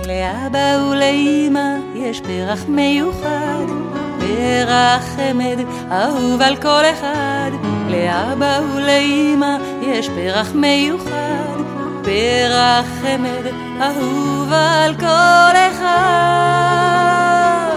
לאבא ולאמא יש פרח מיוחד, פרח חמד אהוב על כל אחד. לאבא ולאמא יש פרח מיוחד, פרח חמד אהוב על כל אחד.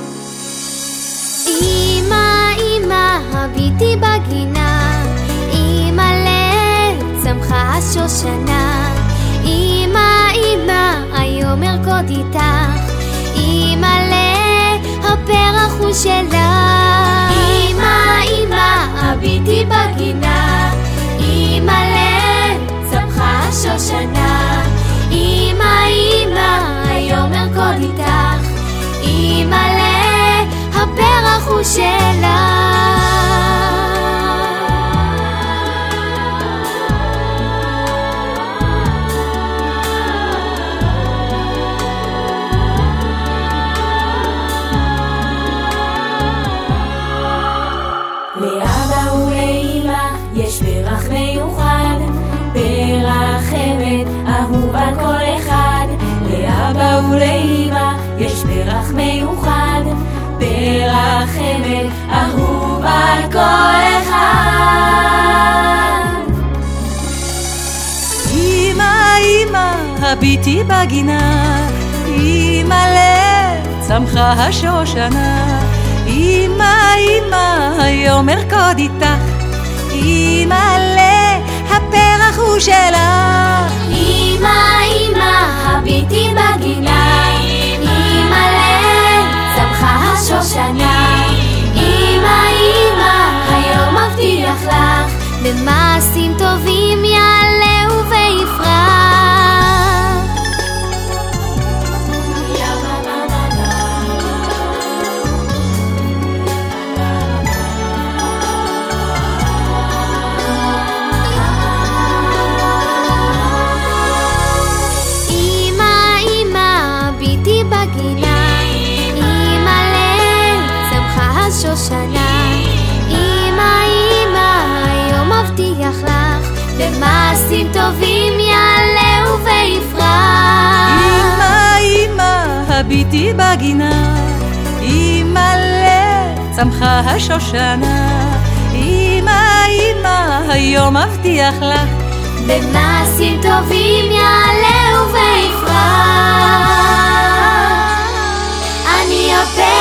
אמא, אמא, הביטי בגינה, אמא צמחה השושנה. אמא, אמא, היום ארקוד איתך, אמא הפרח הוא שלך. אמא, אמא, הביטי בגינה, אמא צמחה השושנה. אמא, אמא, היום ארקוד איתך, אמא הפרח הוא שלך. לאבא ולאמא יש פרח מיוחד, פרח חמד אהוב על כל אחד. לאבא ולאמא יש פרח מיוחד, פרח חמד אהוב על כל אחד. אמא, אמא, הביטי בגינה, אמא צמחה השושנה. אמא, אמא, היום ארקוד איתך, אמא הפרח הוא שלך. אמא, אמא, הביטי בגינה, אמא צמחה השושנה. אמא, אמא, היום מבטיח לך, במעשים טובים יעלה ויפרח. שושנה. אמא, אמא, היום מבטיח לך, במעשים טובים יעלה ויפרח. אמא, אמא, הביטי בגינה, אמא צמחה השושנה. אמא, אמא, היום מבטיח לך, במעשים טובים יעלה ויפרח. אני הפרח